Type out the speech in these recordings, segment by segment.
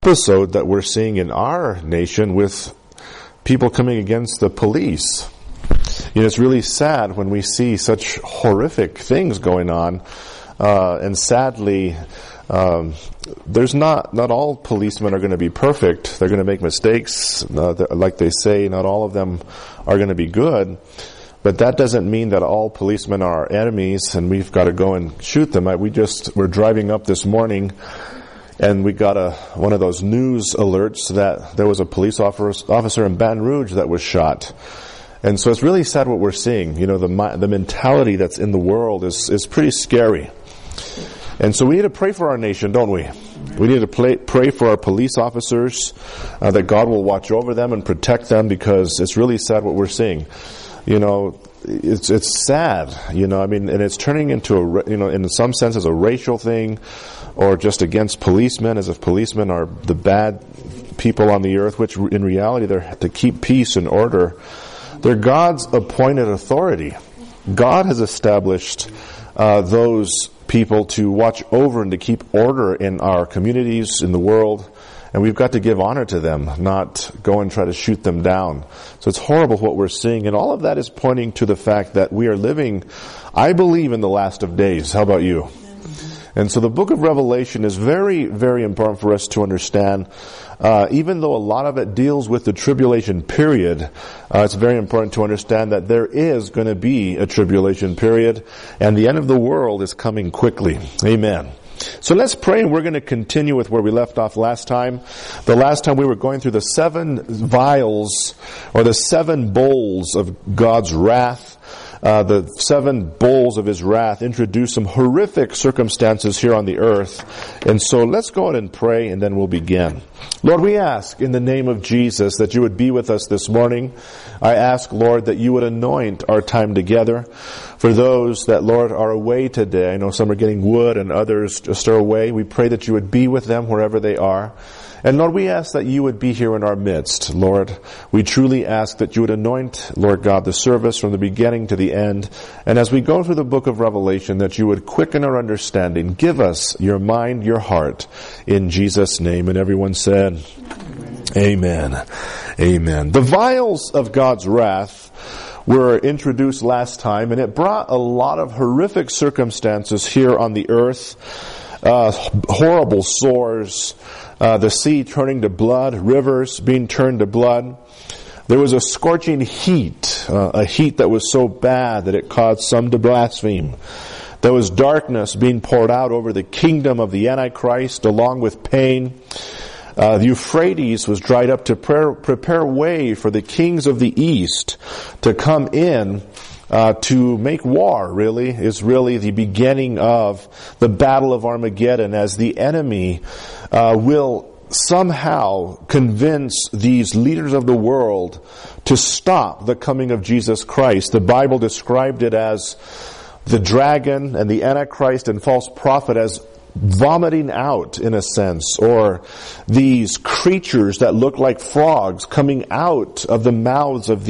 episode that we're seeing in our nation with people coming against the police. It's really sad when we see such horrific things going on, and sadly, there's not all policemen are going to be perfect. They're going to make mistakes. Like they say, not all of them are going to be good. But that doesn't mean that all policemen are our enemies and we've got to go and shoot them. We're driving up this morning and we got one of those news alerts that there was a police officer in Baton Rouge that was shot. And so it's really sad what we're seeing. The mentality that's in the world is pretty scary. And so we need to pray for our nation, don't we? We need to pray for our police officers, that God will watch over them and protect them, because it's really sad what we're seeing. It's sad, and it's turning into in some sense as a racial thing, or just against policemen, as if policemen are the bad people on the earth, which in reality they're to keep peace and order. They're God's appointed authority. God has established those people to watch over and to keep order in our communities, in the world, and we've got to give honor to them, not go and try to shoot them down. So it's horrible what we're seeing, and all of that is pointing to the fact that we are living, I believe, in the last of days. How about you? And so the book of Revelation is very, very important for us to understand. Even though a lot of it deals with the tribulation period, it's very important to understand that there is going to be a tribulation period, and the end of the world is coming quickly. Amen. So let's pray, and we're going to continue with where we left off last time. The last time we were going through the 7 vials, or the 7 bowls of God's wrath. The 7 bowls of His wrath introduce some horrific circumstances here on the earth. And so let's go ahead and pray, and then we'll begin. Lord, we ask in the name of Jesus that you would be with us this morning. I ask, Lord, that you would anoint our time together. For those that, Lord, are away today, I know some are getting wood and others just are away. We pray that you would be with them wherever they are. And Lord, we ask that you would be here in our midst. Lord, we truly ask that you would anoint, Lord God, the service from the beginning to the end. And as we go through the book of Revelation, that you would quicken our understanding. Give us your mind, your heart, in Jesus' name. And everyone said, Amen. Amen. The vials of God's wrath were introduced last time, and it brought a lot of horrific circumstances here on the earth. Horrible sores, the sea turning to blood, rivers being turned to blood. There was a scorching heat, a heat that was so bad that it caused some to blaspheme. There was darkness being poured out over the kingdom of the Antichrist, along with pain. The Euphrates was dried up to prepare way for the kings of the east to come in. To make war, really, is really the beginning of the Battle of Armageddon, as the enemy will somehow convince these leaders of the world to stop the coming of Jesus Christ. The Bible described it as the dragon and the Antichrist and false prophet as vomiting out, in a sense, or these creatures that look like frogs coming out of the mouths of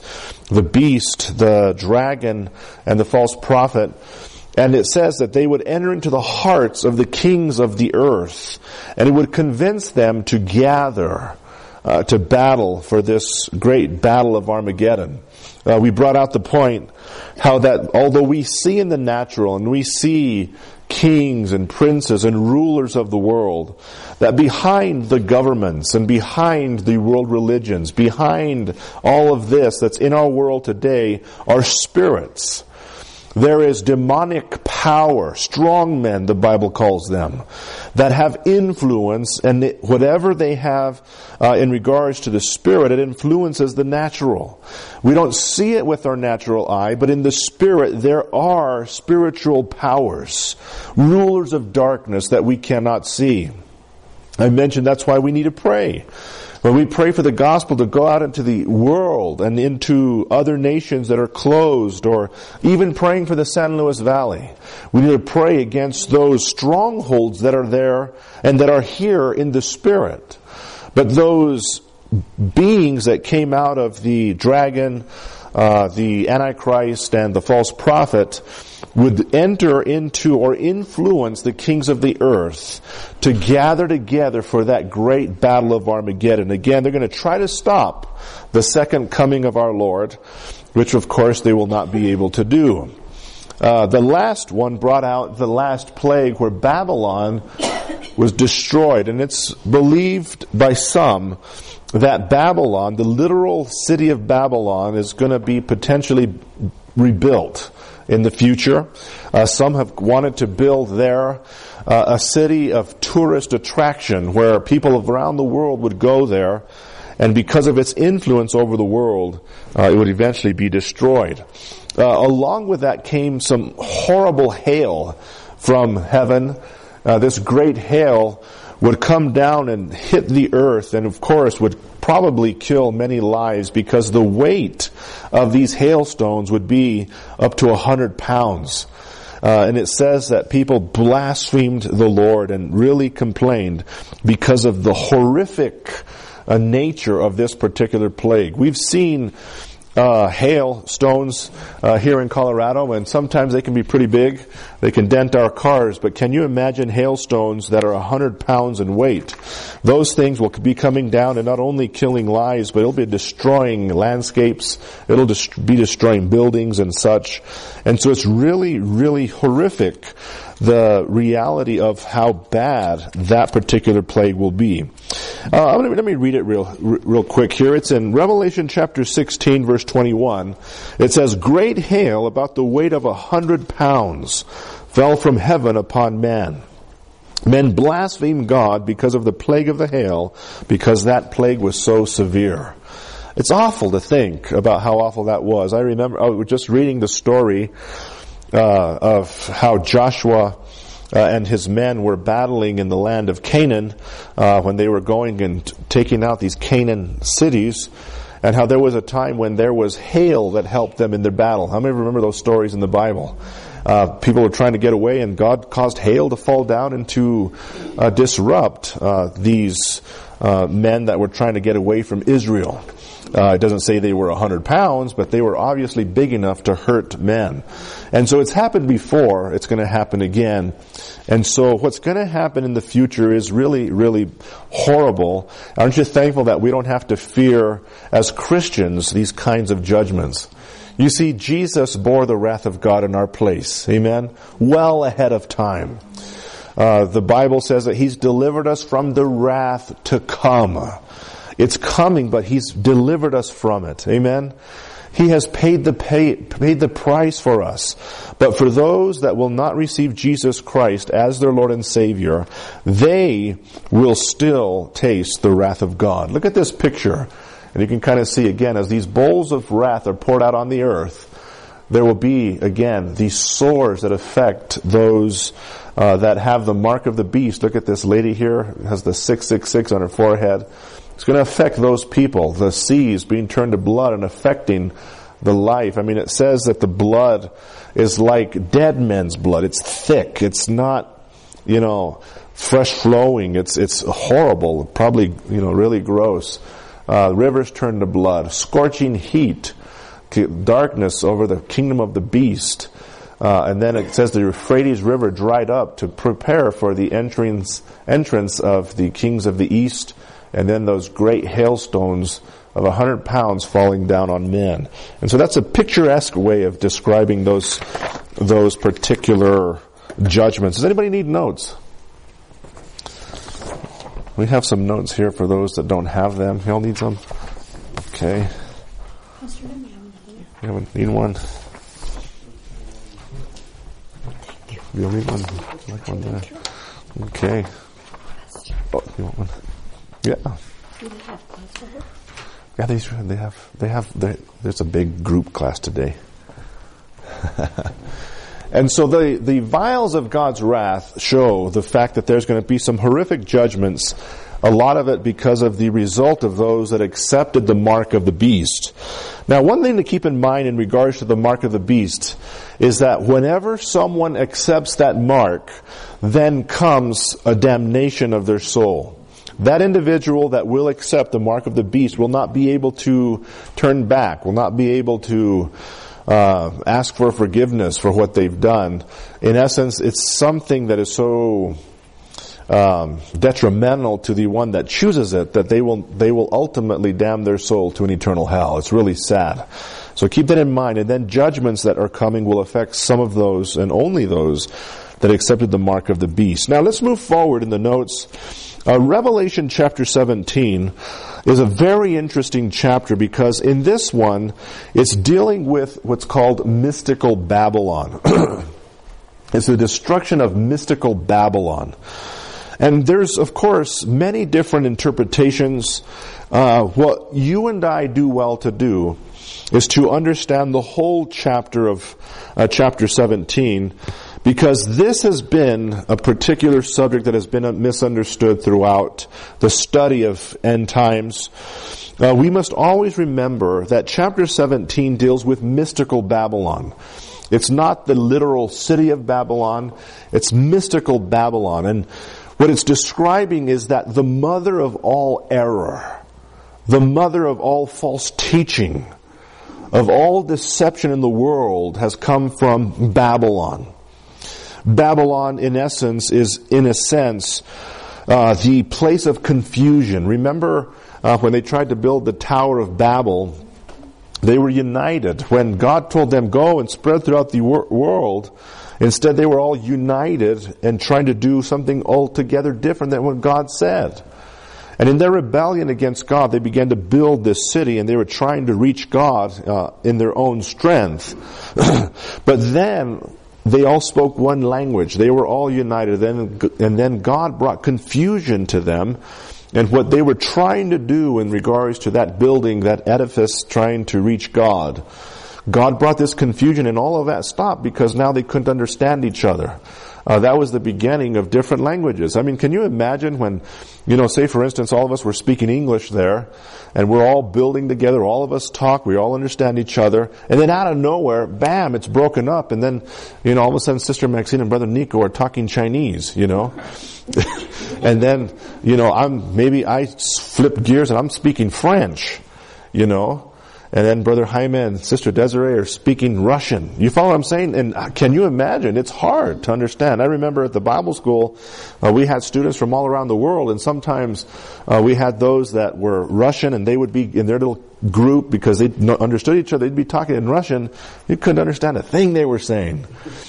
the beast, the dragon, and the false prophet. And it says that they would enter into the hearts of the kings of the earth, and it would convince them to gather to battle for this great battle of Armageddon. We brought out the point how that although we see in the natural, and we see kings and princes and rulers of the world, that behind the governments and behind the world religions, behind all of this that's in our world today, are spirits. There is demonic power, strong men, the Bible calls them, that have influence, and whatever they have in regards to the spirit, it influences the natural. We don't see it with our natural eye, but in the spirit there are spiritual powers, rulers of darkness that we cannot see. I mentioned that's why we need to pray. When we pray for the gospel to go out into the world and into other nations that are closed, or even praying for the San Luis Valley, we need to pray against those strongholds that are there and that are here in the spirit. But those beings that came out of the dragon, the Antichrist and the false prophet would enter into or influence the kings of the earth to gather together for that great battle of Armageddon. Again, they're going to try to stop the second coming of our Lord, which of course they will not be able to do. The last one brought out the last plague where Babylon was destroyed, and it's believed by some that Babylon, the literal city of Babylon, is going to be potentially rebuilt in the future. Some have wanted to build there a city of tourist attraction where people around the world would go there, and because of its influence over the world, it would eventually be destroyed. Along with that came some horrible hail from heaven. This great hail would come down and hit the earth, and of course would probably kill many lives because the weight of these hailstones would be up to 100 pounds. And it says that people blasphemed the Lord and really complained because of the horrific nature of this particular plague. We've seen hailstones here in Colorado, and sometimes they can be pretty big. They can dent our cars, but can you imagine hailstones that are 100 pounds in weight? Those things will be coming down and not only killing lives, but it'll be destroying landscapes. It'll be destroying buildings and such. And so it's really, really horrific, the reality of how bad that particular plague will be. Let me read it real quick here. It's in Revelation chapter 16, verse 21. It says, "Great hail about the weight of 100 pounds fell from heaven upon man. Men blasphemed God because of the plague of the hail, because that plague was so severe." It's awful to think about how awful that was. I remember, I was just reading the story of how Joshua and his men were battling in the land of Canaan when they were going and taking out these Canaan cities, and how there was a time when there was hail that helped them in their battle. How many remember those stories in the Bible? People were trying to get away, and God caused hail to fall down and to disrupt these men that were trying to get away from Israel. It doesn't say they were 100 pounds, but they were obviously big enough to hurt men. And so it's happened before, it's going to happen again. And so what's going to happen in the future is really, really horrible. Aren't you thankful that we don't have to fear, as Christians, these kinds of judgments? You see, Jesus bore the wrath of God in our place. Amen? Well ahead of time. The Bible says that He's delivered us from the wrath to come. It's coming, but He's delivered us from it. Amen? He has paid the price for us. But for those that will not receive Jesus Christ as their Lord and Savior, they will still taste the wrath of God. Look at this picture. And you can kind of see again, as these bowls of wrath are poured out on the earth, there will be, again, these sores that affect those that have the mark of the beast. Look at this lady here, has the 666 on her forehead. It's going to affect those people, the seas being turned to blood and affecting the life. I mean, it says that the blood is like dead men's blood. It's thick. It's not, fresh flowing. It's horrible. Probably, really gross. Rivers turn to blood. Scorching heat. Darkness over the kingdom of the beast. And then it says the Euphrates River dried up to prepare for the entrance of the kings of the east. And then those great hailstones of 100 pounds falling down on men. And so that's a picturesque way of describing those particular judgments. Does anybody need notes? We have some notes here for those that don't have them. You all need some? Okay. You need one? You don't need one? Like one there. Okay. Oh, you want one? Yeah. Yeah, there's a big group class today. And so the vials of God's wrath show the fact that there's going to be some horrific judgments, a lot of it because of the result of those that accepted the mark of the beast. Now, one thing to keep in mind in regards to the mark of the beast is that whenever someone accepts that mark, then comes a damnation of their soul. that individual that will accept the mark of the beast will not be able to turn back, will not be able to ask for forgiveness for what they've done. In essence, it's something that is so detrimental to the one that chooses it that they will ultimately damn their soul to an eternal hell. It's really sad. So keep that in mind. And then judgments that are coming will affect some of those, and only those that accepted the mark of the beast. Now let's move forward in the notes. Revelation chapter 17 is a very interesting chapter because in this one, it's dealing with what's called mystical Babylon. It's the destruction of mystical Babylon. And there's, of course, many different interpretations. What you and I do well to do is to understand the whole chapter of chapter 17, because this has been a particular subject that has been misunderstood throughout the study of end times. We must always remember that chapter 17 deals with mystical Babylon. It's not the literal city of Babylon, it's mystical Babylon. And what it's describing is that the mother of all error, the mother of all false teaching, of all deception in the world has come from Babylon. Babylon, in essence, is, in a sense, the place of confusion. Remember when they tried to build the Tower of Babel, they were united. When God told them, go and spread throughout the world, instead they were all united and trying to do something altogether different than what God said. And in their rebellion against God, they began to build this city, and they were trying to reach God in their own strength. But then they all spoke one language. They were all united. And then God brought confusion to them. And what they were trying to do in regards to that building, that edifice, trying to reach God, God brought this confusion, and all of that stopped because now they couldn't understand each other. That was the beginning of different languages. I mean, can you imagine when, say for instance, all of us were speaking English there, and we're all building together, all of us talk, we all understand each other, and then out of nowhere, bam, it's broken up, and then, all of a sudden Sister Maxine and Brother Nico are talking Chinese, and then, I flipped gears and I'm speaking French, and then Brother Jaime and Sister Desiree are speaking Russian. You follow what I'm saying? And can you imagine? It's hard to understand. I remember at the Bible school, we had students from all around the world, and sometimes we had those that were Russian, and they would be in their little group because they understood each other. They'd be talking in Russian. You couldn't understand a thing they were saying.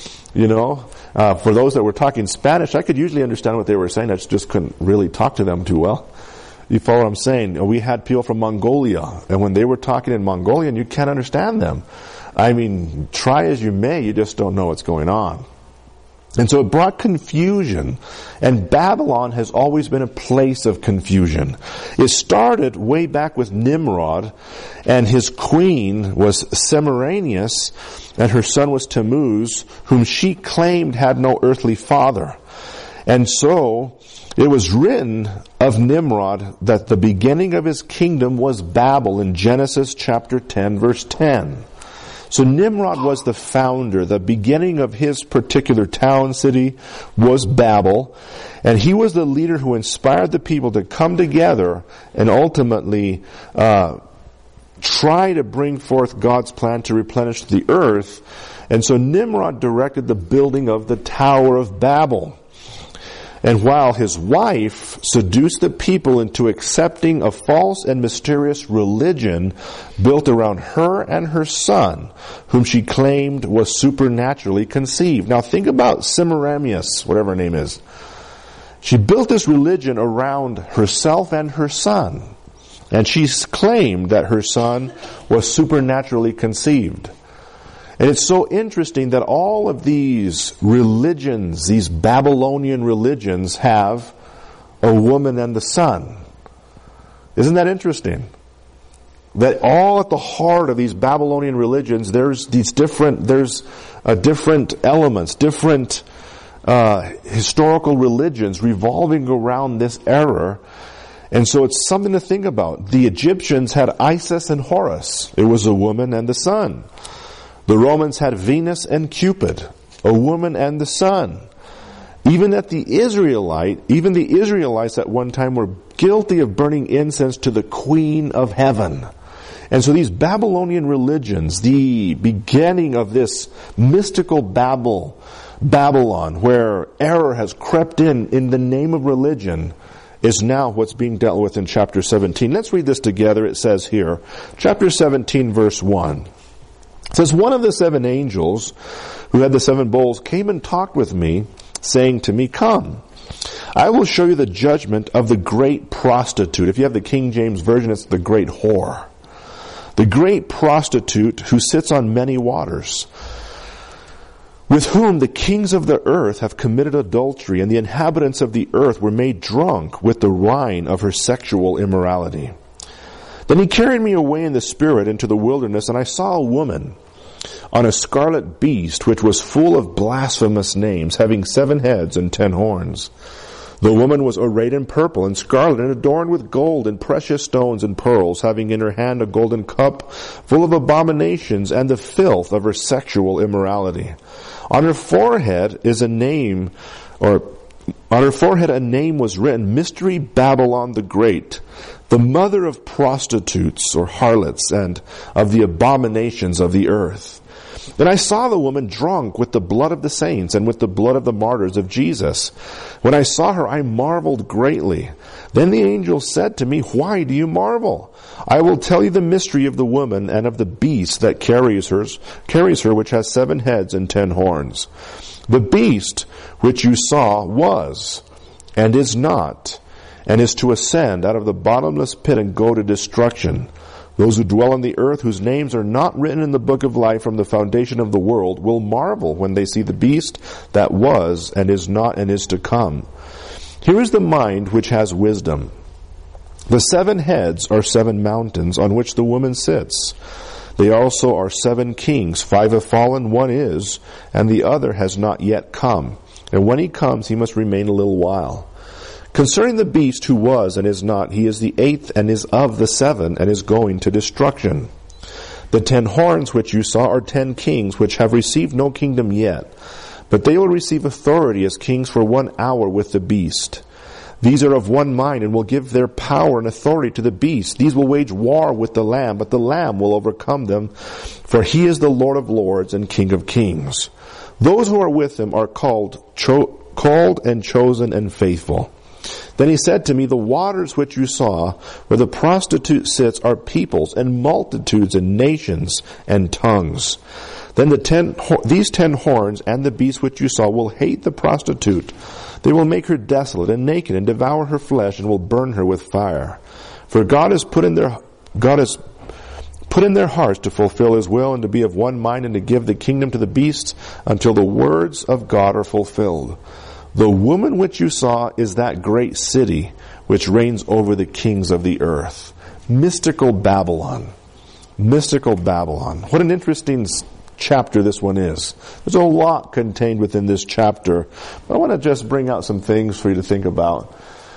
For those that were talking Spanish, I could usually understand what they were saying. I just couldn't really talk to them too well. You follow what I'm saying? We had people from Mongolia, and when they were talking in Mongolian, you can't understand them. I mean, try as you may, you just don't know what's going on. And so it brought confusion, and Babylon has always been a place of confusion. It started way back with Nimrod, and his queen was Semiramis, and her son was Tammuz, whom she claimed had no earthly father. And so it was written of Nimrod that the beginning of his kingdom was Babel in Genesis chapter 10, verse 10. So Nimrod was the founder. The beginning of his particular town, city, was Babel. And he was the leader who inspired the people to come together and ultimately try to bring forth God's plan to replenish the earth. And so Nimrod directed the building of the Tower of Babel. And while his wife seduced the people into accepting a false and mysterious religion built around her and her son, whom she claimed was supernaturally conceived. Now think about Semiramis, whatever her name is. She built this religion around herself and her son. And she claimed that her son was supernaturally conceived. And it's so interesting that all of these religions, these Babylonian religions, have a woman and the son. Isn't that interesting? That all at the heart of these Babylonian religions, there's different elements, different historical religions revolving around this error. And so it's something to think about. The Egyptians had Isis and Horus. It was a woman and the son. The Romans had Venus and Cupid, a woman and the son. Even the Israelites at one time were guilty of burning incense to the Queen of Heaven. And so these Babylonian religions, the beginning of this mystical Babylon, where error has crept in the name of religion, is now what's being dealt with in chapter 17. Let's read this together. It says here, chapter 17, verse 1. It says, one of the 7 angels who had the 7 bowls came and talked with me, saying to me, come, I will show you the judgment of the great prostitute. If you have the King James Version, it's the great whore. The great prostitute who sits on many waters, with whom the kings of the earth have committed adultery, and the inhabitants of the earth were made drunk with the wine of her sexual immorality. Then he carried me away in the spirit into the wilderness, and I saw a woman on a scarlet beast, which was full of blasphemous names, having 7 heads and 10 horns. The woman was arrayed in purple and scarlet, and adorned with gold and precious stones and pearls, having in her hand a golden cup full of abominations and the filth of her sexual immorality. On her forehead a name was written, Mystery Babylon the Great, the mother of prostitutes or harlots and of the abominations of the earth. Then I saw the woman drunk with the blood of the saints and with the blood of the martyrs of Jesus. When I saw her, I marveled greatly. Then the angel said to me, why do you marvel? I will tell you the mystery of the woman and of the beast that carries her, which has 7 heads and 10 horns. The beast which you saw was, and is not, and is to ascend out of the bottomless pit and go to destruction. Those who dwell on the earth, whose names are not written in the book of life from the foundation of the world, will marvel when they see the beast that was, and is not, and is to come. Here is the mind which has wisdom. The 7 heads are 7 mountains on which the woman sits. They also are 7 kings. 5 have fallen, 1 is, and the other has not yet come. And when he comes, he must remain a little while. Concerning the beast who was and is not, he is the 8th and is of the 7 and is going to destruction. The 10 horns which you saw are 10 kings which have received no kingdom yet, but they will receive authority as kings for 1 hour with the beast. These are of one mind and will give their power and authority to the beast. These will wage war with the Lamb, but the Lamb will overcome them, for he is the Lord of lords and King of kings. Those who are with him are called and chosen and faithful. Then he said to me, the waters which you saw, where the prostitute sits, are peoples and multitudes and nations and tongues. Then these 10 horns and the beast which you saw will hate the prostitute. They will make her desolate and naked and devour her flesh and will burn her with fire. For God has put in their hearts to fulfill his will and to be of one mind and to give the kingdom to the beast until the words of God are fulfilled. The woman which you saw is that great city which reigns over the kings of the earth. Mystical Babylon. Mystical Babylon. What an interesting chapter this one is. There's a lot contained within this chapter. But I want to just bring out some things for you to think about.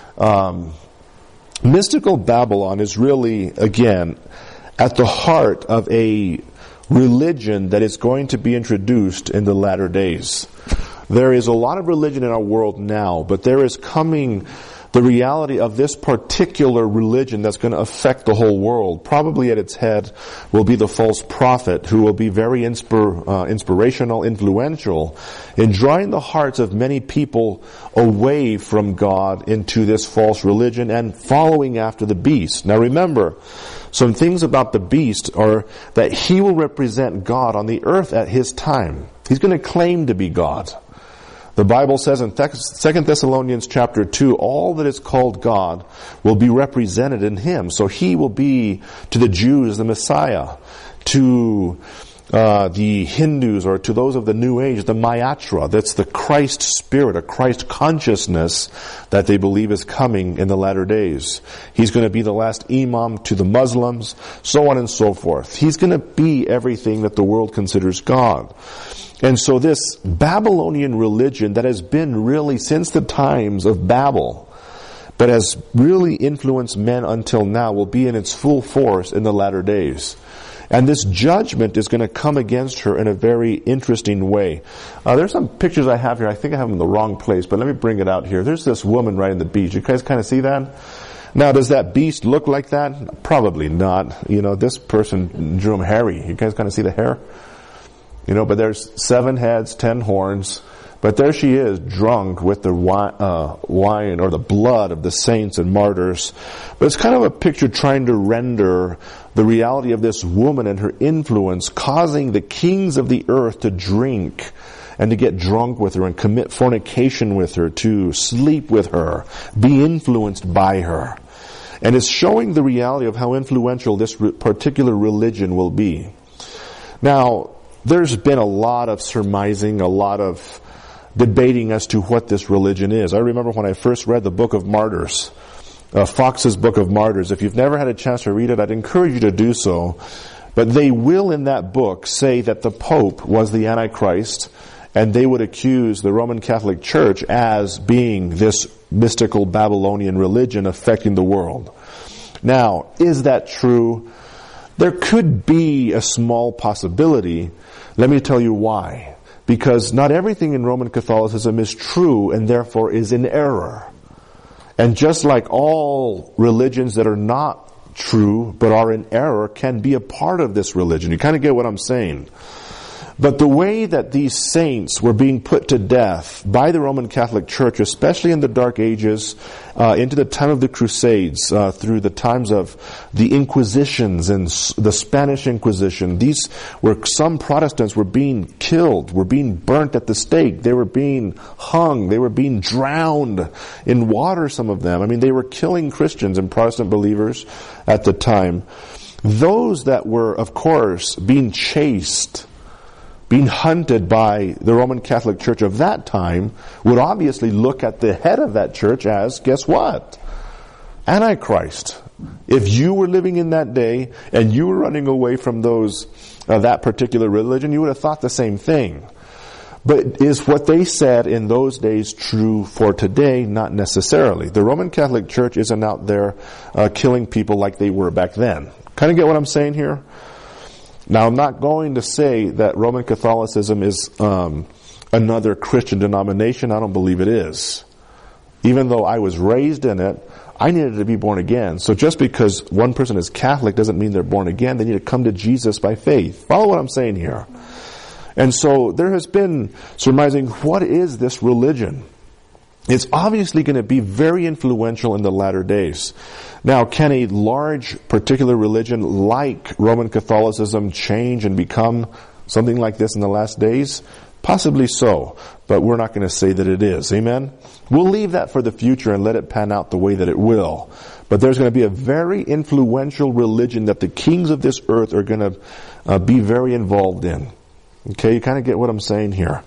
Mystical Babylon is really, again, at the heart of a religion that is going to be introduced in the latter days. There is a lot of religion in our world now, but there is coming the reality of this particular religion that's going to affect the whole world. Probably at its head will be the false prophet, who will be very inspirational, influential in drawing the hearts of many people away from God into this false religion and following after the beast. Now remember, some things about the beast are that he will represent God on the earth at his time. He's going to claim to be God. The Bible says in 2 Thessalonians chapter 2, all that is called God will be represented in him. So he will be to the Jews the Messiah, to the Hindus or to those of the New Age, the Mayatra. That's the Christ spirit, a Christ consciousness that they believe is coming in the latter days. He's going to be the last imam to the Muslims, so on and so forth. He's going to be everything that the world considers God. And so this Babylonian religion that has been really since the times of Babel, but has really influenced men until now, will be in its full force in the latter days. And this judgment is going to come against her in a very interesting way. There's some pictures I have here. I think I have them in the wrong place, but let me bring it out here. There's this woman riding the beast. You guys kind of see that? Now, does that beast look like that? Probably not. This person drew him hairy. You guys kind of see the hair? But there's 7 heads, 10 horns. But there she is, drunk with the wine or the blood of the saints and martyrs. But it's kind of a picture trying to render the reality of this woman and her influence causing the kings of the earth to drink and to get drunk with her and commit fornication with her, to sleep with her, be influenced by her. And it's showing the reality of how influential this particular religion will be. Now, there's been a lot of surmising, a lot of debating as to what this religion is. I remember when I first read the Book of Martyrs, Fox's Book of Martyrs. If you've never had a chance to read it, I'd encourage you to do so. But they will in that book say that the Pope was the Antichrist, and they would accuse the Roman Catholic Church as being this mystical Babylonian religion affecting the world. Now, is that true? There could be a small possibility. Let me tell you why. Because not everything in Roman Catholicism is true and therefore is in error. And just like all religions that are not true but are in error can be a part of this religion. You kind of get what I'm saying. But the way that these saints were being put to death by the Roman Catholic Church, especially in the Dark Ages, into the time of the Crusades, through the times of the Inquisitions and the Spanish Inquisition, these were some Protestants were being killed, were being burnt at the stake, they were being hung, they were being drowned in water, some of them. I mean, they were killing Christians and Protestant believers at the time. Those that were, of course, being chased, being hunted by the Roman Catholic Church of that time, would obviously look at the head of that church as, guess what? Antichrist. If you were living in that day and you were running away from that particular religion, you would have thought the same thing. But is what they said in those days true for today? Not necessarily. The Roman Catholic Church isn't out there killing people like they were back then. Kind of get what I'm saying here? Now, I'm not going to say that Roman Catholicism is another Christian denomination. I don't believe it is. Even though I was raised in it, I needed to be born again. So just because one person is Catholic doesn't mean they're born again. They need to come to Jesus by faith. Follow what I'm saying here. And so there has been surmising, what is this religion? It's obviously going to be very influential in the latter days. Now, can a large particular religion like Roman Catholicism change and become something like this in the last days? Possibly so, but we're not going to say that it is. Amen? We'll leave that for the future and let it pan out the way that it will. But there's going to be a very influential religion that the kings of this earth are going to be very involved in. Okay, you kind of get what I'm saying here.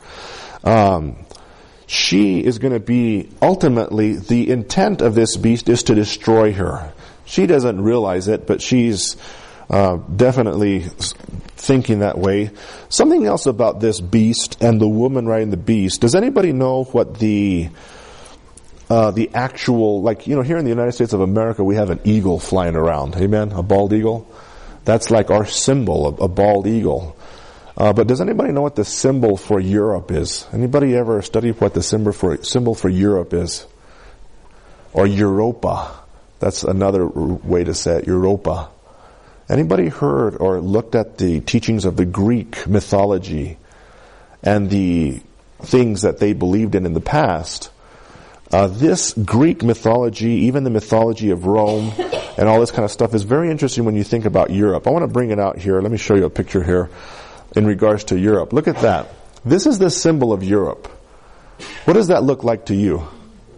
She is going to be, ultimately, the intent of this beast is to destroy her. She doesn't realize it, but she's definitely thinking that way. Something else about this beast and the woman riding the beast. Does anybody know what the actual, here in the United States of America, we have an eagle flying around. Amen? A bald eagle. That's like our symbol, a bald eagle. But does anybody know what the symbol for Europe is? Anybody ever studied what the symbol for Europe is? Or Europa. That's another way to say it, Europa. Anybody heard or looked at the teachings of the Greek mythology and the things that they believed in the past? This Greek mythology, even the mythology of Rome and all this kind of stuff, is very interesting when you think about Europe. I want to bring it out here. Let me show you a picture here. In regards to Europe. Look at that. This is the symbol of Europe. What does that look like to you?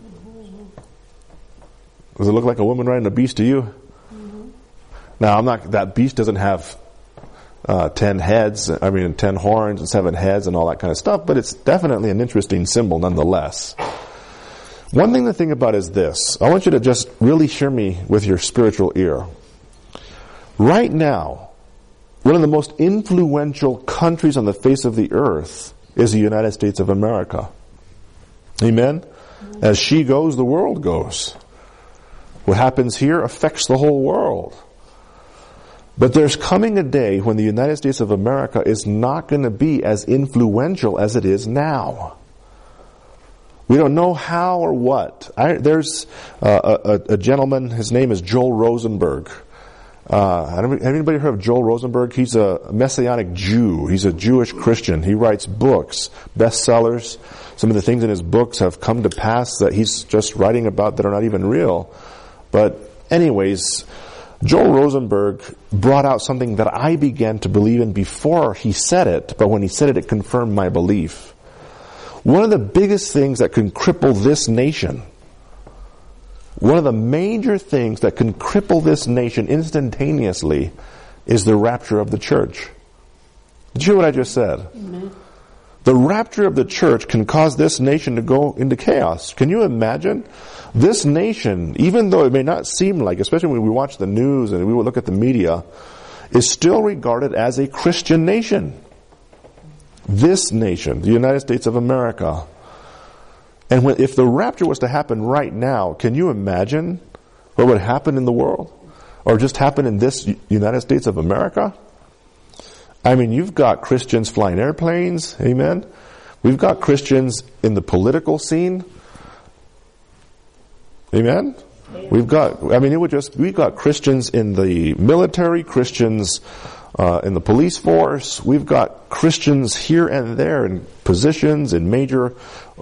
Does it look like a woman riding a beast to you? Mm-hmm. Now, that beast doesn't have 10 horns and 7 heads and all that kind of stuff, but it's definitely an interesting symbol nonetheless. One thing to think about is this. I want you to just really hear me with your spiritual ear. Right now, one of the most influential countries on the face of the earth is the United States of America. Amen? As she goes, the world goes. What happens here affects the whole world. But there's coming a day when the United States of America is not going to be as influential as it is now. We don't know how or what. There's a gentleman, his name is Joel Rosenberg. Anybody heard of Joel Rosenberg? He's a Messianic Jew. He's a Jewish Christian. He writes books, bestsellers. Some of the things in his books have come to pass that he's just writing about that are not even real. But anyways, Joel Rosenberg brought out something that I began to believe in before he said it, but when he said it, it confirmed my belief. One of the biggest things that can cripple this nation, one of the major things that can cripple this nation instantaneously is the rapture of the church. Did you hear what I just said? Amen. The rapture of the church can cause this nation to go into chaos. Can you imagine? This nation, even though it may not seem like, especially when we watch the news and we look at the media, is still regarded as a Christian nation. This nation, the United States of America. And if the rapture was to happen right now, can you imagine what would happen in the world? Or just happen in this United States of America? I mean, you've got Christians flying airplanes, amen? We've got Christians in the political scene, amen? We've got Christians in the military, Christians in the police force. We've got Christians here and there in positions in major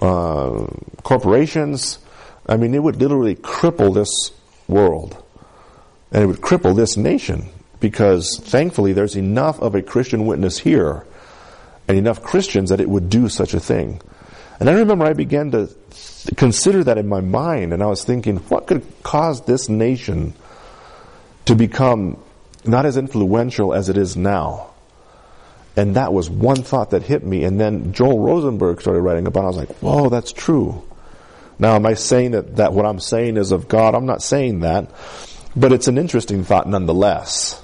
corporations. I mean, it would literally cripple this world. And it would cripple this nation. Because thankfully there's enough of a Christian witness here and enough Christians that it would do such a thing. And I remember I began to consider that in my mind, and I was thinking, what could cause this nation to become not as influential as it is now? And that was one thought that hit me, and then Joel Rosenberg started writing about it. I was like, whoa, that's true. Now, am I saying that what I'm saying is of God? I'm not saying that. But it's an interesting thought nonetheless.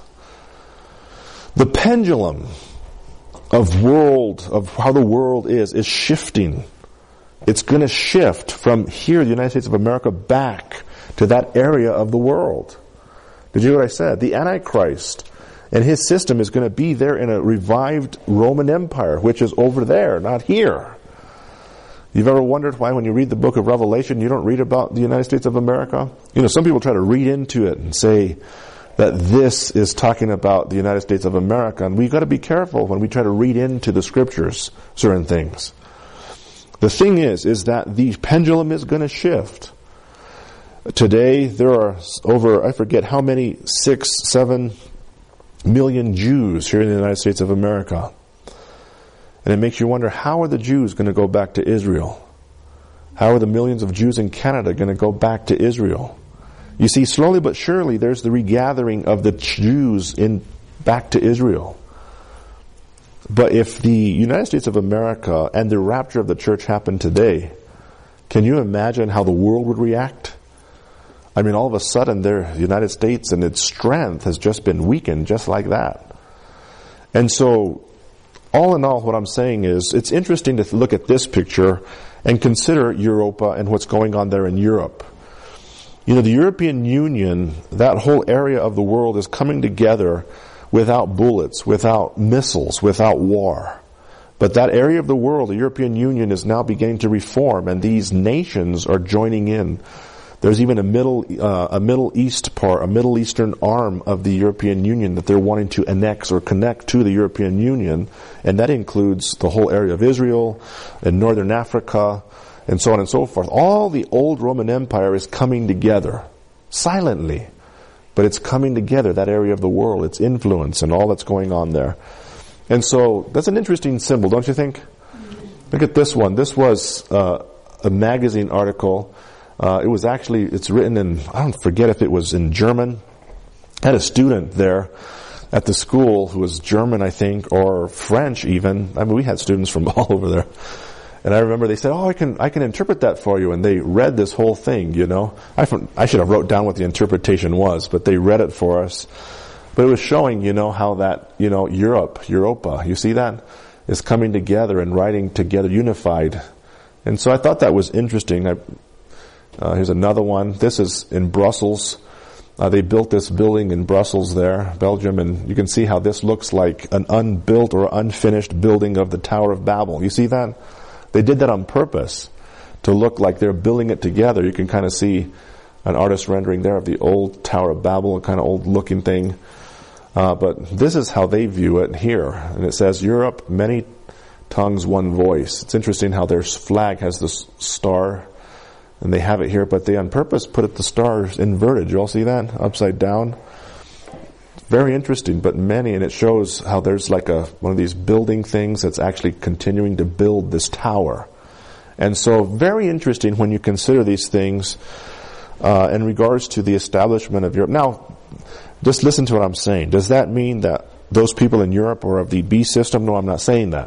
The pendulum of how the world is shifting. It's going to shift from here, the United States of America, back to that area of the world. Did you hear what I said? The Antichrist and his system is going to be there in a revived Roman Empire, which is over there, not here. You've ever wondered why when you read the book of Revelation, you don't read about the United States of America? You know, some people try to read into it and say that this is talking about the United States of America. And we've got to be careful when we try to read into the scriptures certain things. The thing is that the pendulum is going to shift. Today, there are over, I forget how many, 6-7 million Jews here in the United States of America. And it makes you wonder, how are the Jews going to go back to Israel? How are the millions of Jews in Canada going to go back to Israel? You see, slowly but surely, there's the regathering of the Jews back to Israel. But if the United States of America and the rapture of the church happened today, can you imagine how the world would react? I mean, all of a sudden, the United States and its strength has just been weakened just like that. And so, all in all, what I'm saying is, it's interesting to look at this picture and consider Europa and what's going on there in Europe. You know, the European Union, that whole area of the world is coming together without bullets, without missiles, without war. But that area of the world, the European Union, is now beginning to reform, and these nations are joining in. There's even a Middle Eastern arm of the European Union that they're wanting to annex or connect to the European Union, and that includes the whole area of Israel and Northern Africa and so on and so forth. All the old Roman Empire is coming together, silently, but it's coming together, that area of the world, its influence and all that's going on there. And so that's an interesting symbol, don't you think? Look at this one. This was a magazine article. It's written in, I don't forget if it was in German. I had a student there at the school who was German, I think, or French even. I mean, we had students from all over there. And I remember they said, I can interpret that for you. And they read this whole thing, you know. I should have wrote down what the interpretation was, but they read it for us. But it was showing, you know, how that, you know, Europa, you see that? Is coming together and riding together, unified. And so I thought that was interesting. Here's another one. This is in Brussels. They built this building in Brussels there, Belgium, and you can see how this looks like an unbuilt or unfinished building of the Tower of Babel. You see that? They did that on purpose to look like they're building it together. You can kind of see an artist rendering there of the old Tower of Babel, a kind of old looking thing. But this is how they view it here. And it says, Europe, many tongues, one voice. It's interesting how their flag has this star, and they have it here, but they on purpose put the stars inverted. You all see that? Upside down. Very interesting, but many, and it shows how there's like one of these building things that's actually continuing to build this tower. And so very interesting when you consider these things in regards to the establishment of Europe. Now, just listen to what I'm saying. Does that mean that those people in Europe are of the beast system? No, I'm not saying that.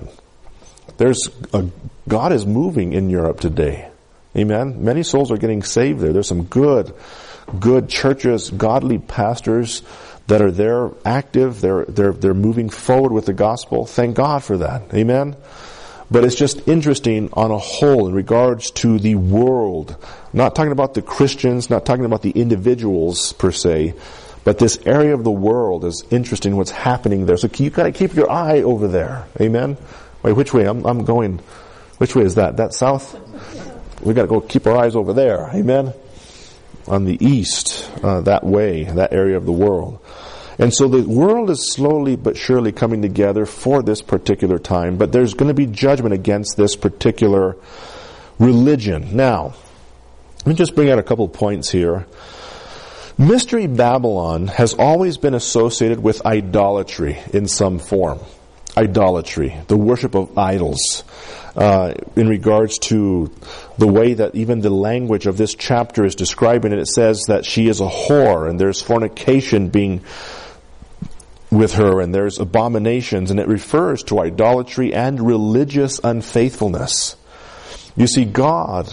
God is moving in Europe today. Amen? Many souls are getting saved there. There's some good churches, godly pastors that are there, active. They're moving forward with the gospel. Thank God for that. Amen? But it's just interesting on a whole in regards to the world. Not talking about the Christians, not talking about the individuals per se, but this area of the world is interesting what's happening there. So you gotta keep your eye over there. Amen? Wait, which way? I'm going. Which way is that? That south? We gotta go keep our eyes over there. Amen? On the east, that way, that area of the world. And so the world is slowly but surely coming together for this particular time, but there's going to be judgment against this particular religion. Now, let me just bring out a couple points here. Mystery Babylon has always been associated with idolatry in some form. Idolatry, the worship of idols. In regards to the way that even the language of this chapter is describing it, it says that she is a whore, and there's fornication being with her, and there's abominations, and it refers to idolatry and religious unfaithfulness. You see, God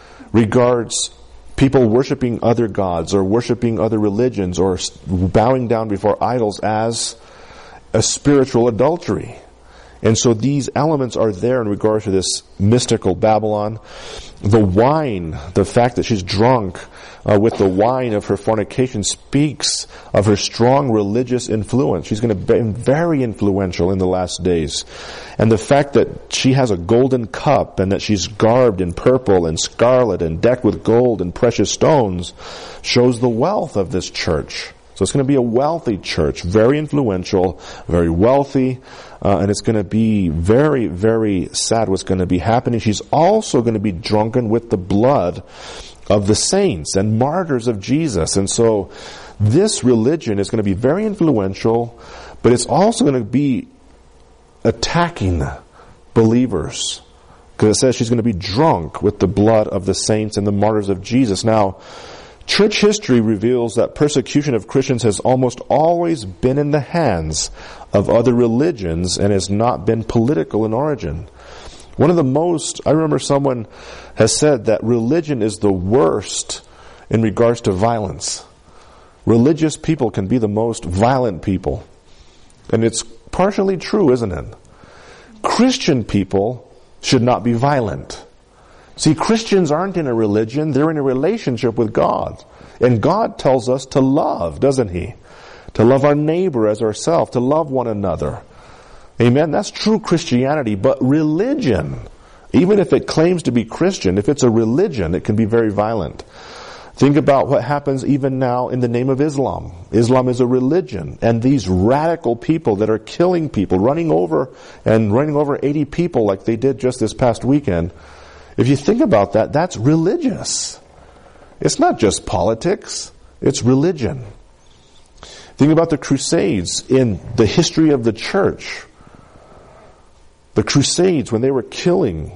regards people worshiping other gods or worshiping other religions or bowing down before idols as a spiritual adultery. And so these elements are there in regard to this mystical Babylon. The wine, the fact that she's drunk with the wine of her fornication speaks of her strong religious influence. She's going to be very influential in the last days. And the fact that she has a golden cup and that she's garbed in purple and scarlet and decked with gold and precious stones shows the wealth of this church. So it's going to be a wealthy church, very influential, very wealthy, and it's going to be very, very sad what's going to be happening. She's also going to be drunken with the blood of the saints and martyrs of Jesus. And so this religion is going to be very influential, but it's also going to be attacking believers. Because it says she's going to be drunk with the blood of the saints and the martyrs of Jesus. Now, church history reveals that persecution of Christians has almost always been in the hands of other religions and has not been political in origin. I remember someone has said that religion is the worst in regards to violence. Religious people can be the most violent people. And it's partially true, isn't it? Christian people should not be violent. See, Christians aren't in a religion, they're in a relationship with God. And God tells us to love, doesn't He? To love our neighbor as ourselves, to love one another. Amen? That's true Christianity, but religion, even if it claims to be Christian, if it's a religion, it can be very violent. Think about what happens even now in the name of Islam. Islam is a religion, and these radical people that are killing people, running over 80 people like they did just this past weekend. If you think about that, that's religious. It's not just politics, it's religion. Think about the Crusades in the history of the church. The Crusades, when they were killing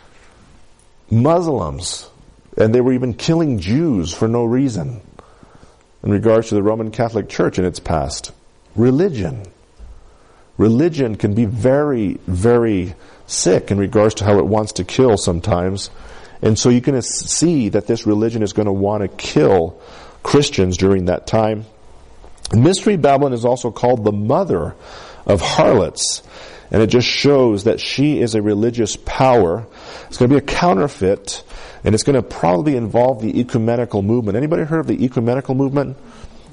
Muslims, and they were even killing Jews for no reason in regards to the Roman Catholic Church in its past. Religion. Religion can be very, very sick in regards to how it wants to kill sometimes. And so you can see that this religion is going to want to kill Christians during that time. Mystery Babylon is also called the mother of harlots. And it just shows that she is a religious power. It's going to be a counterfeit, and it's going to probably involve the ecumenical movement. Anybody heard of the ecumenical movement?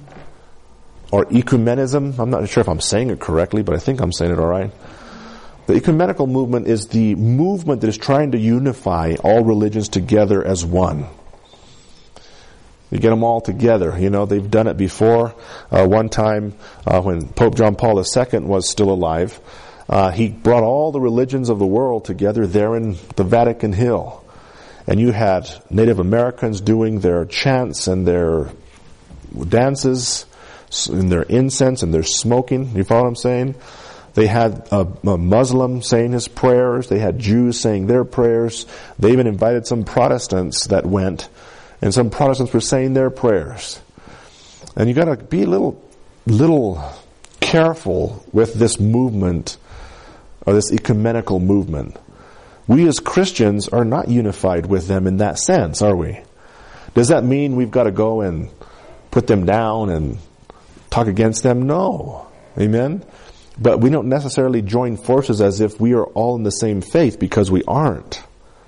or ecumenism. I'm not sure if I'm saying it correctly, but I think I'm saying it all right. The ecumenical movement is the movement that is trying to unify all religions together as one. You get them all together. They've done it before. One time, when Pope John Paul II was still alive, he brought all the religions of the world together there in the Vatican Hill. And you had Native Americans doing their chants and their dances, and their incense and their smoking. You follow what I'm saying? They had a Muslim saying his prayers. They had Jews saying their prayers. They even invited some Protestants that went, and some Protestants were saying their prayers. And you got to be a little careful with this movement, or this ecumenical movement. We as Christians are not unified with them in that sense, are we? Does that mean we've got to go and put them down and talk against them? No. Amen? But we don't necessarily join forces as if we are all in the same faith, because we aren't.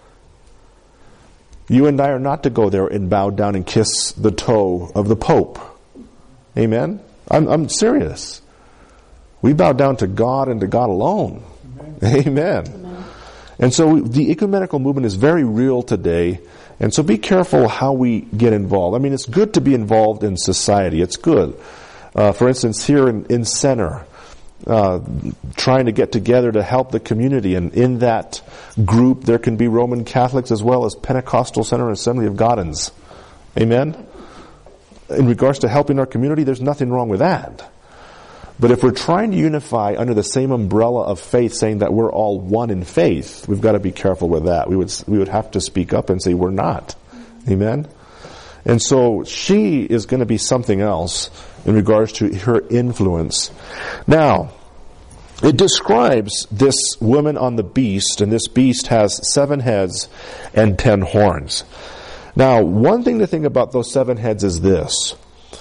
You and I are not to go there and bow down and kiss the toe of the Pope. Amen? I'm serious. We bow down to God and to God alone. Amen. Amen. And so the ecumenical movement is very real today. And so be careful how we get involved. I mean, it's good to be involved in society. It's good. For instance, here in Center, trying to get together to help the community. And in that group, there can be Roman Catholics as well as Pentecostal Center and Assembly of Godins. Amen? In regards to helping our community, there's nothing wrong with that. But if we're trying to unify under the same umbrella of faith, saying that we're all one in faith, we've got to be careful with that. We would have to speak up and say we're not. Amen? And so she is going to be something else in regards to her influence. Now, it describes this woman on the beast, and this beast has 7 heads and 10 horns. Now, one thing to think about those 7 heads is this.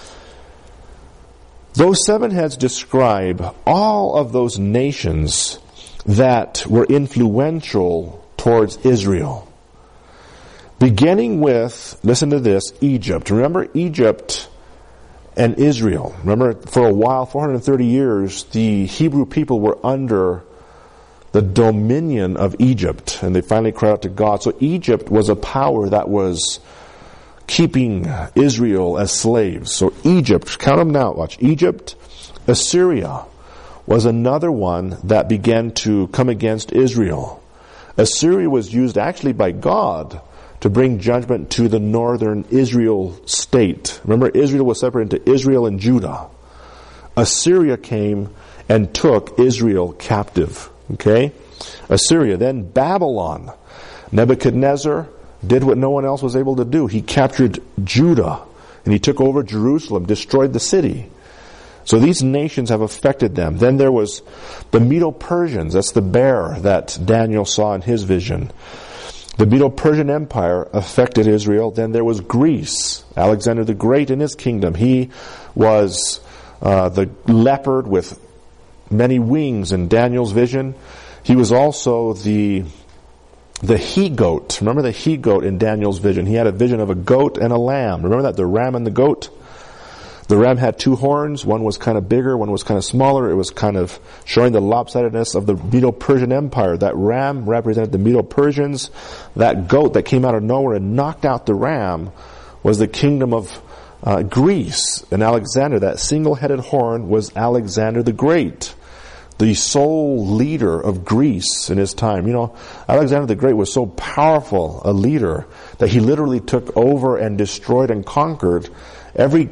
Those 7 heads describe all of those nations that were influential towards Israel. Beginning with, listen to this, Egypt. Remember Egypt and Israel. Remember, for a while, 430 years, the Hebrew people were under the dominion of Egypt, and they finally cried out to God. So Egypt was a power that was keeping Israel as slaves. So Egypt, count them now, watch. Egypt, Assyria was another one that began to come against Israel. Assyria was used actually by God to bring judgment to the northern Israel state. Remember, Israel was separated into Israel and Judah. Assyria came and took Israel captive. Okay? Assyria. Then Babylon. Nebuchadnezzar did what no one else was able to do. He captured Judah, and he took over Jerusalem, destroyed the city. So these nations have affected them. Then there was the Medo-Persians. That's the bear that Daniel saw in his vision. The Medo-Persian Empire affected Israel. Then there was Greece. Alexander the Great in his kingdom. He was the leopard with many wings in Daniel's vision. He was also the he-goat. Remember the he-goat in Daniel's vision? He had a vision of a goat and a lamb. Remember that? The ram and the goat? The ram had 2 horns. One was kind of bigger, one was kind of smaller. It was kind of showing the lopsidedness of the Medo-Persian Empire. That ram represented the Medo-Persians. That goat that came out of nowhere and knocked out the ram was the kingdom of Greece. And Alexander, that single-headed horn, was Alexander the Great, the sole leader of Greece in his time. You know, Alexander the Great was so powerful a leader that he literally took over and destroyed and conquered every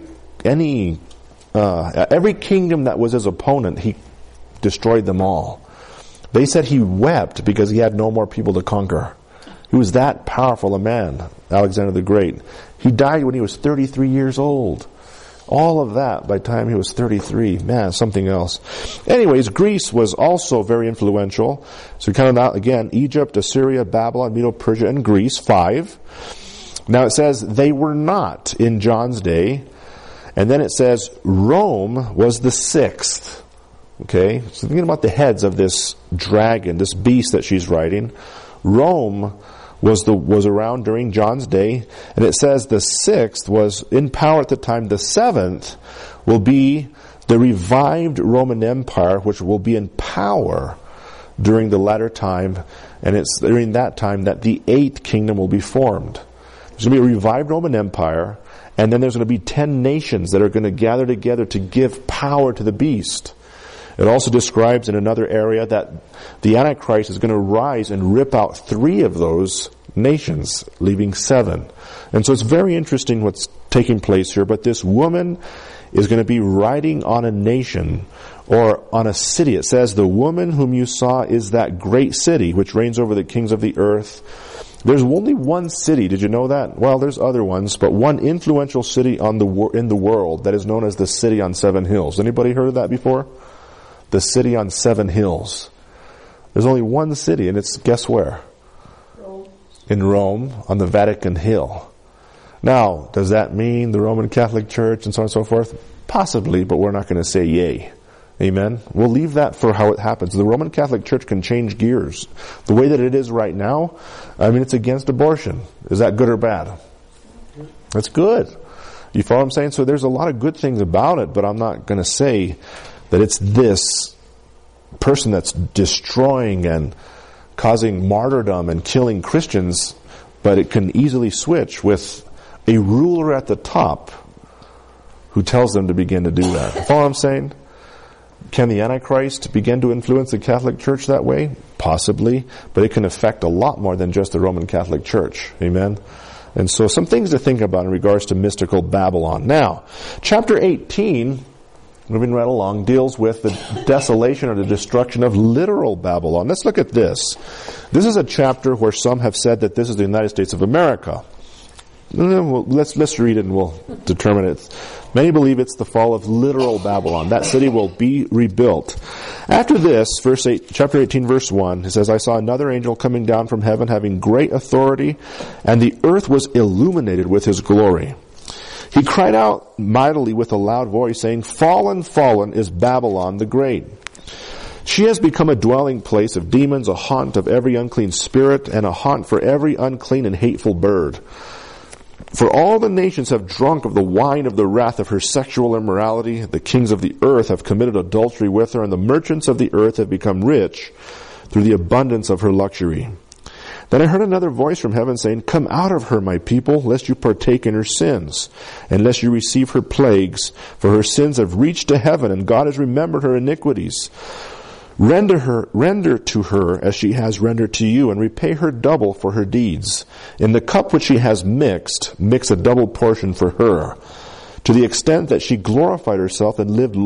kingdom that was his opponent. He destroyed them all. They said he wept because he had no more people to conquer. He was that powerful a man, Alexander the Great. He died when he was 33 years old. All of that by the time he was 33. Man, something else. Anyways, Greece was also very influential. So we counted out again, Egypt, Assyria, Babylon, Medo-Persia, and Greece, 5. Now it says they were not in John's day. And then it says Rome was the 6th. Okay? So thinking about the heads of this dragon, this beast that she's riding. Rome was around during John's day, and it says the 6th was in power at the time. The 7th will be the revived Roman Empire, which will be in power during the latter time, and it's during that time that the 8th kingdom will be formed. There's going to be a revived Roman Empire, and then there's going to be 10 nations that are going to gather together to give power to the beast. It also describes in another area that the Antichrist is going to rise and rip out 3 of those nations, leaving 7. And so it's very interesting what's taking place here, but this woman is going to be riding on a nation or on a city. It says, the woman whom you saw is that great city which reigns over the kings of the earth. There's only one city, did you know that? Well, there's other ones, but one influential city in the world that is known as the city on 7 hills. Anybody heard of that before? The city on 7 hills. There's only one city, and it's, guess where? Rome. In Rome, on the Vatican Hill. Now, does that mean the Roman Catholic Church and so on and so forth? Possibly, but we're not going to say yay. Amen? We'll leave that for how it happens. The Roman Catholic Church can change gears. The way that it is right now, it's against abortion. Is that good or bad? That's good. You follow what I'm saying? So there's a lot of good things about it, but I'm not going to say that it's this person that's destroying and causing martyrdom and killing Christians, but it can easily switch with a ruler at the top who tells them to begin to do that. You follow what I'm saying? Can the Antichrist begin to influence the Catholic Church that way? Possibly, but it can affect a lot more than just the Roman Catholic Church. Amen? And so some things to think about in regards to mystical Babylon. Now, chapter 18, moving right along, deals with the desolation or the destruction of literal Babylon. Let's look at this. This is a chapter where some have said that this is the United States of America. Let's read it and we'll determine it. Many believe it's the fall of literal Babylon. That city will be rebuilt. After this, chapter 18, verse 1, it says, I saw another angel coming down from heaven having great authority, and the earth was illuminated with his glory. He cried out mightily with a loud voice, saying, Fallen, fallen is Babylon the Great. She has become a dwelling place of demons, a haunt of every unclean spirit, and a haunt for every unclean and hateful bird. For all the nations have drunk of the wine of the wrath of her sexual immorality. The kings of the earth have committed adultery with her, and the merchants of the earth have become rich through the abundance of her luxury. Then I heard another voice from heaven saying, Come out of her, my people, lest you partake in her sins, and lest you receive her plagues, for her sins have reached to heaven, and God has remembered her iniquities. Render to her as she has rendered to you, and repay her double for her deeds. In the cup which she has mixed, mix a double portion for her. To the extent that she glorified herself and lived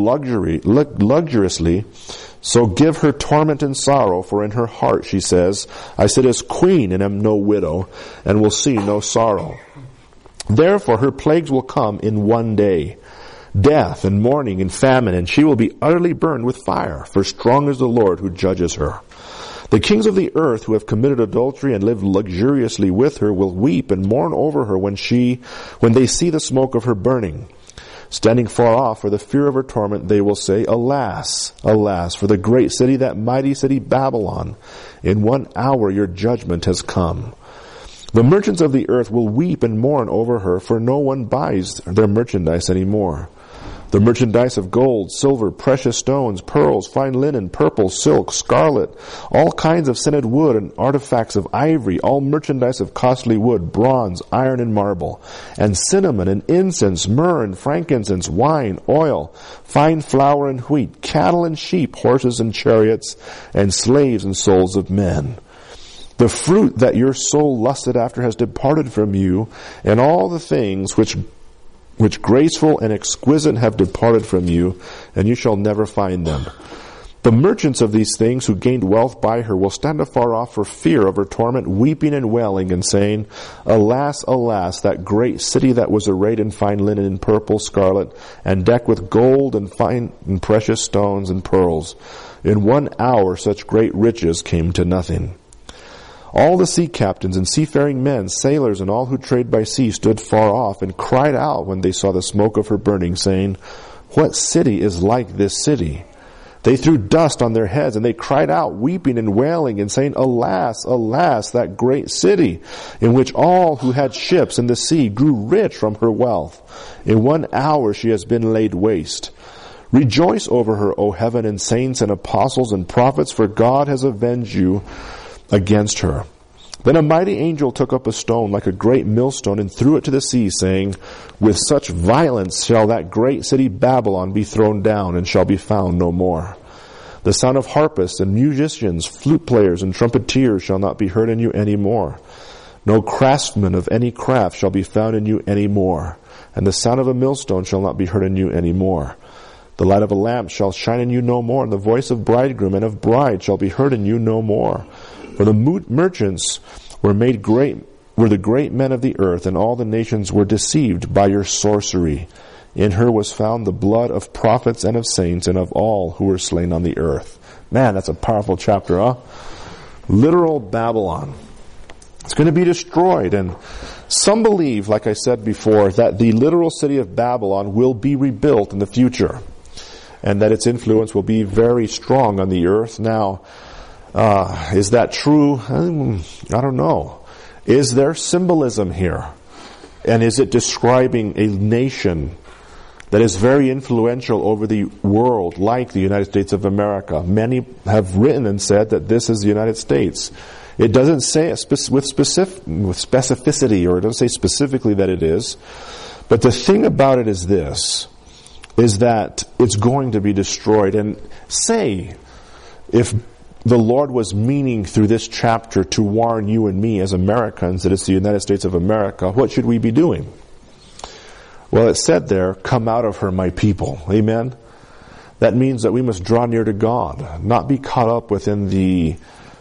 luxuriously, so give her torment and sorrow, for in her heart she says, I sit as queen and am no widow, and will see no sorrow. Therefore her plagues will come in one day, death and mourning and famine, and she will be utterly burned with fire, for strong is the Lord who judges her. The kings of the earth who have committed adultery and lived luxuriously with her will weep and mourn over her when they see the smoke of her burning. Standing far off for the fear of her torment, they will say, Alas, alas, for the great city, that mighty city Babylon. In 1 hour your judgment has come. The merchants of the earth will weep and mourn over her, for no one buys their merchandise anymore. The merchandise of gold, silver, precious stones, pearls, fine linen, purple, silk, scarlet, all kinds of scented wood and artifacts of ivory, all merchandise of costly wood, bronze, iron, and marble, and cinnamon and incense, myrrh and frankincense, wine, oil, fine flour and wheat, cattle and sheep, horses and chariots, and slaves and souls of men. The fruit that your soul lusted after has departed from you, and all the things which graceful and exquisite have departed from you, and you shall never find them. The merchants of these things who gained wealth by her will stand afar off for fear of her torment, weeping and wailing and saying, Alas, alas, that great city that was arrayed in fine linen and purple, scarlet, and decked with gold and fine and precious stones and pearls. In 1 hour such great riches came to nothing. All the sea captains and seafaring men, sailors, and all who trade by sea stood far off and cried out when they saw the smoke of her burning, saying, What city is like this city? They threw dust on their heads, and they cried out, weeping and wailing, and saying, Alas, alas, that great city, in which all who had ships in the sea grew rich from her wealth. In 1 hour she has been laid waste. Rejoice over her, O heaven, and saints and apostles and prophets, for God has avenged you against her. Then a mighty angel took up a stone like a great millstone and threw it to the sea, saying, With such violence shall that great city Babylon be thrown down, and shall be found no more. The sound of harpists and musicians, flute players and trumpeters shall not be heard in you any more. No craftsman of any craft shall be found in you any more, and the sound of a millstone shall not be heard in you any more. The light of a lamp shall shine in you no more, and the voice of bridegroom and of bride shall be heard in you no more. For the merchants were the great men of the earth, and all the nations were deceived by your sorcery. In her was found the blood of prophets and of saints and of all who were slain on the earth. Man, that's a powerful chapter, huh? Literal Babylon. It's going to be destroyed, and some believe, like I said before, that the literal city of Babylon will be rebuilt in the future, and that its influence will be very strong on the earth. Now, is that true? I don't know. Is there symbolism here? And is it describing a nation that is very influential over the world, like the United States of America? Many have written and said that this is the United States. It doesn't say it with specificity, or it doesn't say specifically that it is. But the thing about it is this, is that it's going to be destroyed. And say, if the Lord was meaning through this chapter to warn you and me as Americans that it's the United States of America, what should we be doing? Well, it said there, come out of her, my people. Amen? That means that we must draw near to God, not be caught up within the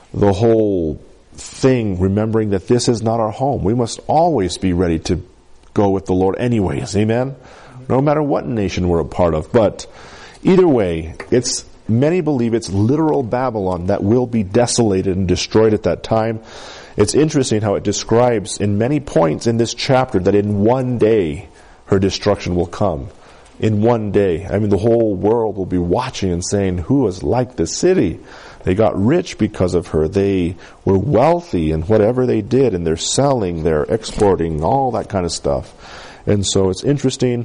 whole thing, remembering that this is not our home. We must always be ready to go with the Lord anyways. Amen? No matter what nation we're a part of. But either way, many believe it's literal Babylon that will be desolated and destroyed at that time. It's interesting how it describes in many points in this chapter that in one day her destruction will come. In one day. I mean, the whole world will be watching and saying, who is like this city? They got rich because of her. They were wealthy in whatever they did, and they're selling, they're exporting, all that kind of stuff. And so it's interesting.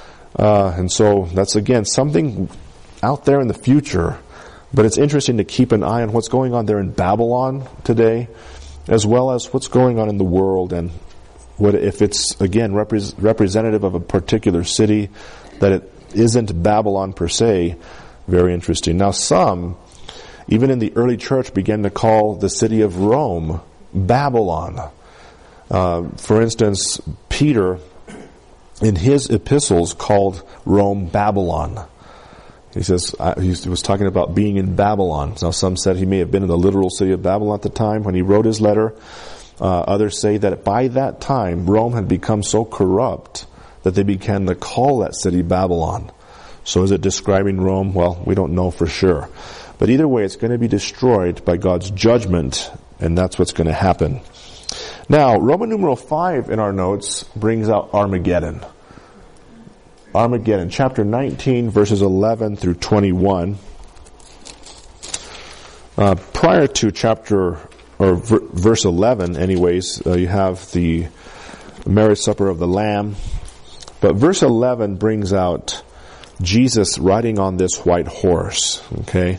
And so that's, again, something out there in the future. But it's interesting to keep an eye on what's going on there in Babylon today, as well as what's going on in the world, and what if it's, again, representative of a particular city, that it isn't Babylon per se. Very interesting. Now some, even in the early church, began to call the city of Rome Babylon. For instance, Peter, in his epistles, called Rome Babylon. He says, he was talking about being in Babylon. Now some said he may have been in the literal city of Babylon at the time when he wrote his letter. Others say that by that time, Rome had become so corrupt that they began to call that city Babylon. So is it describing Rome? Well, we don't know for sure. But either way, it's going to be destroyed by God's judgment, and that's what's going to happen. Now, Roman numeral 5 in our notes brings out Armageddon. Armageddon, chapter 19, verses 11 through 21. Prior to verse 11, anyways, you have the marriage supper of the Lamb. But verse 11 brings out Jesus riding on this white horse. Okay?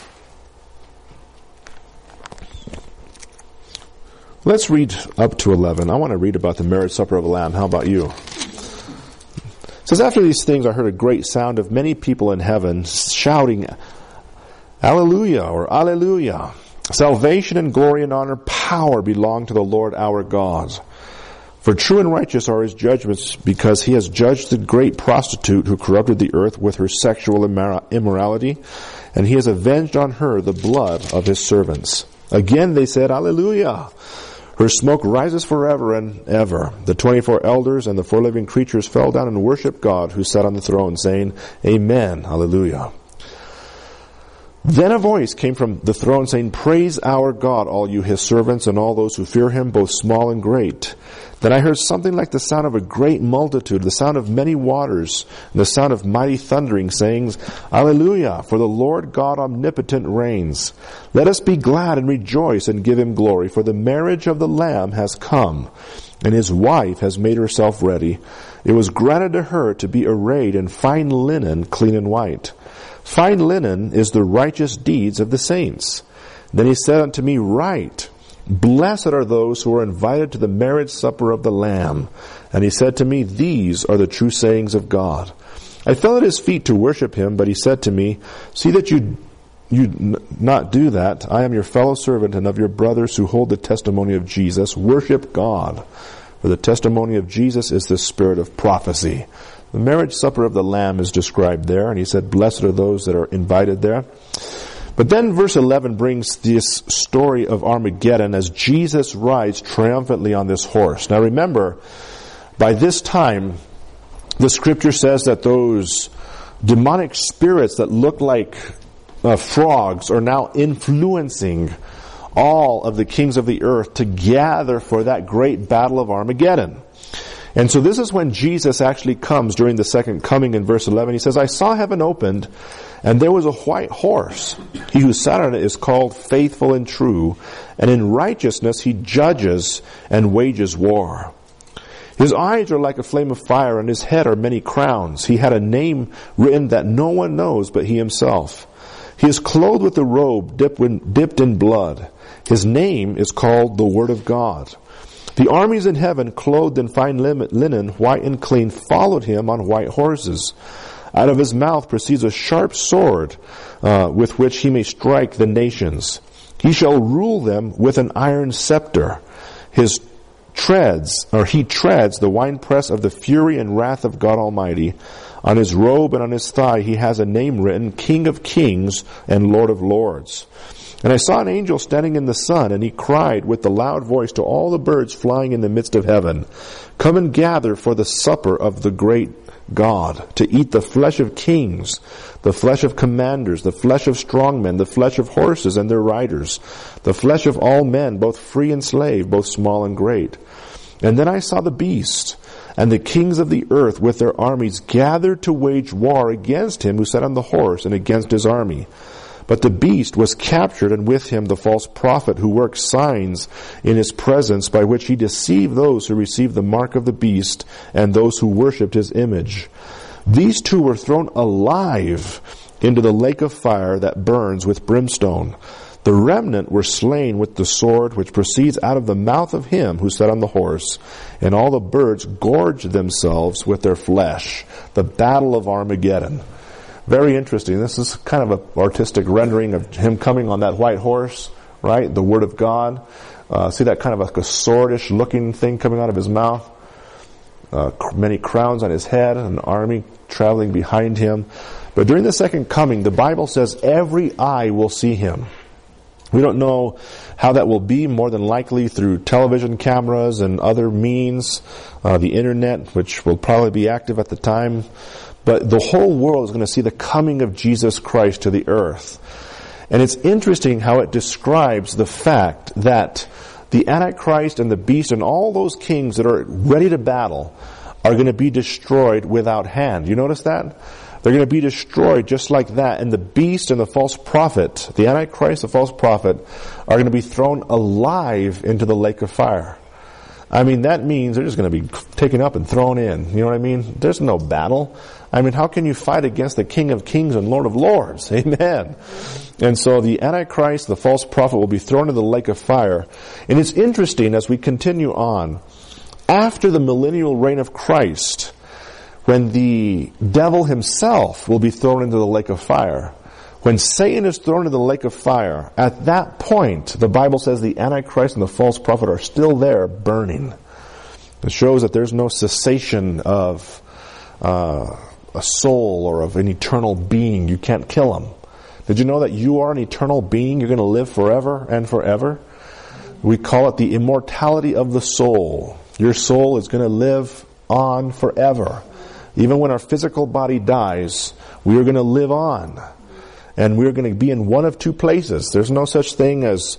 Let's read up to 11. I want to read about the marriage supper of the Lamb. How about you? It says, after these things I heard a great sound of many people in heaven shouting, Alleluia, or Alleluia. Salvation and glory and honor, power belong to the Lord our God. For true and righteous are his judgments, because he has judged the great prostitute who corrupted the earth with her sexual immorality, and he has avenged on her the blood of his servants. Again they said, Alleluia! Her smoke rises forever and ever. The 24 elders and the 4 living creatures fell down and worshipped God who sat on the throne, saying, Amen, Alleluia. Then a voice came from the throne saying, Praise our God, all you his servants, and all those who fear him, both small and great. Then I heard something like the sound of a great multitude, the sound of many waters, and the sound of mighty thundering, saying, Alleluia, for the Lord God omnipotent reigns. Let us be glad and rejoice and give him glory, for the marriage of the Lamb has come, and his wife has made herself ready. It was granted to her to be arrayed in fine linen, clean and white. Fine linen is the righteous deeds of the saints. Then he said unto me, Write, Blessed are those who are invited to the marriage supper of the Lamb. And he said to me, These are the true sayings of God. I fell at his feet to worship him, but he said to me, See that you not do that. I am your fellow servant and of your brothers who hold the testimony of Jesus. Worship God. For the testimony of Jesus is the spirit of prophecy. The marriage supper of the Lamb is described there, and he said, Blessed are those that are invited there. But then verse 11 brings this story of Armageddon as Jesus rides triumphantly on this horse. Now remember, by this time, the scripture says that those demonic spirits that look like frogs are now influencing all of the kings of the earth to gather for that great battle of Armageddon. And so this is when Jesus actually comes during the second coming in verse 11. He says, I saw heaven opened, and there was a white horse. He who sat on it is called Faithful and True, and in righteousness he judges and wages war. His eyes are like a flame of fire, and his head are many crowns. He had a name written that no one knows but he himself. He is clothed with a robe dipped in blood. His name is called the Word of God. The armies in heaven, clothed in fine linen, white and clean, followed him on white horses. Out of his mouth proceeds a sharp sword, with which he may strike the nations. He shall rule them with an iron scepter. He treads the winepress of the fury and wrath of God Almighty. On his robe and on his thigh he has a name written, King of Kings and Lord of Lords. And I saw an angel standing in the sun, and he cried with a loud voice to all the birds flying in the midst of heaven, Come and gather for the supper of the great God, to eat the flesh of kings, the flesh of commanders, the flesh of strong men, the flesh of horses and their riders, the flesh of all men, both free and slave, both small and great. And then I saw the beast, and the kings of the earth with their armies gathered to wage war against him who sat on the horse and against his army. But the beast was captured, and with him the false prophet who worked signs in his presence by which he deceived those who received the mark of the beast and those who worshipped his image. These two were thrown alive into the lake of fire that burns with brimstone. The remnant were slain with the sword which proceeds out of the mouth of him who sat on the horse, and all the birds gorged themselves with their flesh. The battle of Armageddon. Very interesting. This is kind of an artistic rendering of him coming on that white horse, right? The Word of God. See that kind of like a swordish looking thing coming out of his mouth? Many crowns on his head, an army traveling behind him. But during the second coming, the Bible says every eye will see him. We don't know how that will be, more than likely through television cameras and other means, the internet, which will probably be active at the time. But the whole world is going to see the coming of Jesus Christ to the earth. And it's interesting how it describes the fact that the Antichrist and the beast and all those kings that are ready to battle are going to be destroyed without hand. You notice that? They're going to be destroyed just like that. And the beast and the false prophet, the Antichrist, the false prophet, are going to be thrown alive into the lake of fire. I mean, that means they're just going to be taken up and thrown in. You know what I mean? There's no battle. I mean, how can you fight against the King of Kings and Lord of Lords? Amen. And so the Antichrist, the false prophet, will be thrown into the lake of fire. And it's interesting as we continue on. After the millennial reign of Christ, when the devil himself will be thrown into the lake of fire, when Satan is thrown into the lake of fire, at that point, the Bible says the Antichrist and the false prophet are still there burning. It shows that there's no cessation of a soul or of an eternal being. You can't kill him. Did you know that you are an eternal being? You're going to live forever and forever. We call it the immortality of the soul. Your soul is going to live on forever. Even when our physical body dies, we are going to live on. And we're going to be in one of two places. There's no such thing as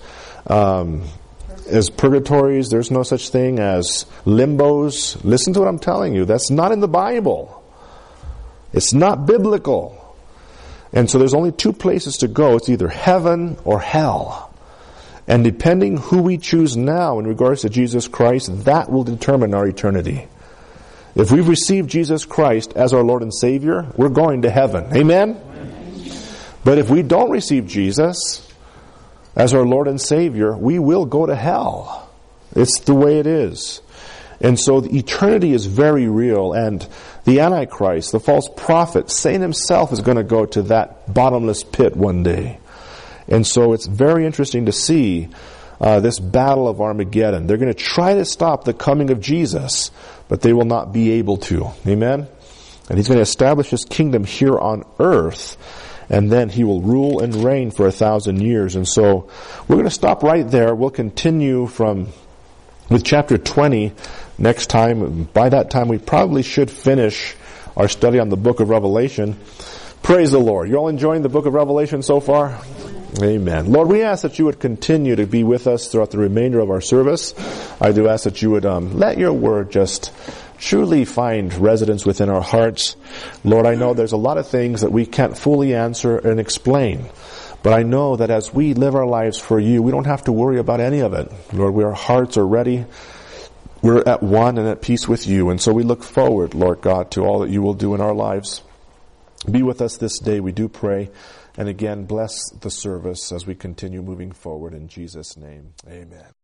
purgatories. There's no such thing as limbos. Listen to what I'm telling you. That's not in the Bible. It's not biblical. And so there's only two places to go. It's either heaven or hell. And depending who we choose now in regards to Jesus Christ, that will determine our eternity. If we've received Jesus Christ as our Lord and Savior, we're going to heaven. Amen? But if we don't receive Jesus as our Lord and Savior, we will go to hell. It's the way it is. And so the eternity is very real, and the Antichrist, the false prophet, Satan himself is going to go to that bottomless pit one day. And so it's very interesting to see this battle of Armageddon. They're going to try to stop the coming of Jesus, but they will not be able to. Amen? And he's going to establish his kingdom here on earth, and then he will rule and reign for 1,000 years. And so we're going to stop right there. We'll continue with chapter 20 next time. By that time, we probably should finish our study on the book of Revelation. Praise the Lord. You all enjoying the book of Revelation so far? Amen. Lord, we ask that you would continue to be with us throughout the remainder of our service. I do ask that you would let your word just truly find residence within our hearts. Lord, I know there's a lot of things that we can't fully answer and explain. But I know that as we live our lives for you, we don't have to worry about any of it. Lord, our hearts are ready. We're at one and at peace with you. And so we look forward, Lord God, to all that you will do in our lives. Be with us this day, we do pray. And again, bless the service as we continue moving forward in Jesus' name. Amen.